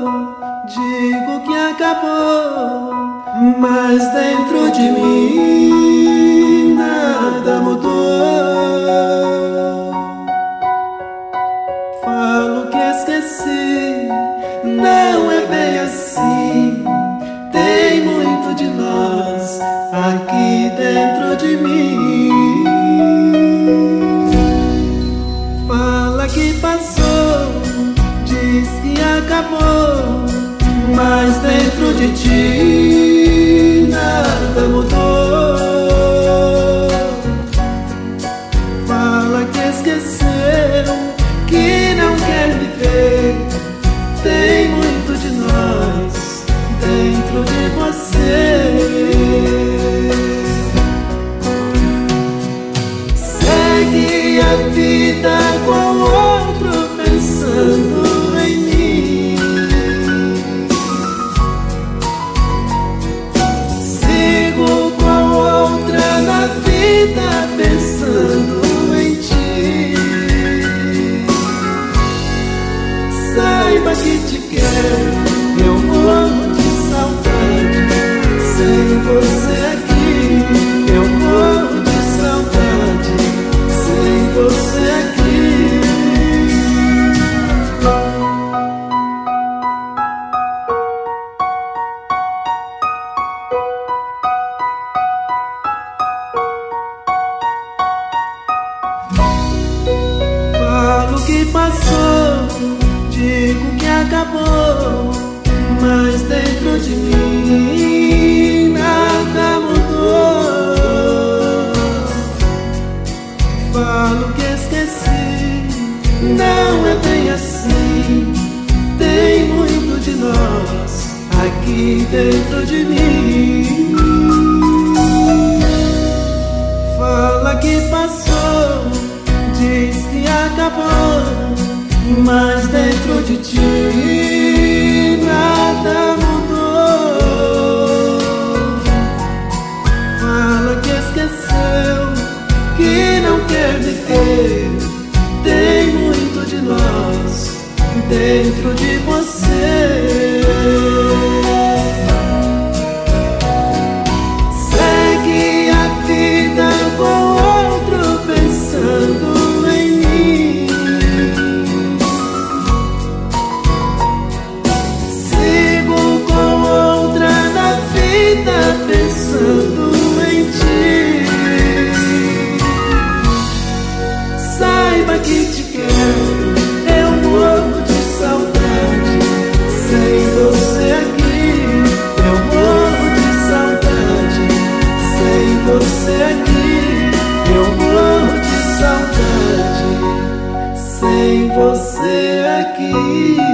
digo que acabou, mas dentro de mim nada mudou. Falo que esqueci, não é bem assim. Tem muito de nós aqui dentro de mim. Fala que passou, diz que acabou, mas dentro de ti nada mudou. Fala que esqueceu, que não quer viver. Tem muito de nós dentro de você. Segue a vida com outro pensando em mim. Sigo com outra na vida pensando em ti. Saiba que te quero, eu morro de saudade. Sem você aqui, eu morro de saudade. Sem você aqui. Falo que passou, digo que acabou, mas dentro de mim nada mudou. Falo que esqueci, não é bem assim. Tem muito de nós aqui dentro de mim. Fala que passou, diz que acabou, mas dentro de ti nada mudou. Fala que esqueceu, que não quer viver. Tem muito de nós dentro de você. Segue a vida com outro pensando em mim. Sigo com outra na vida pensando em ti. Saiba que te quero, eu morro de saudade. Sem você aqui, eu morro de saudade. Sem você aqui, eu morro de saudade. Sem você aqui.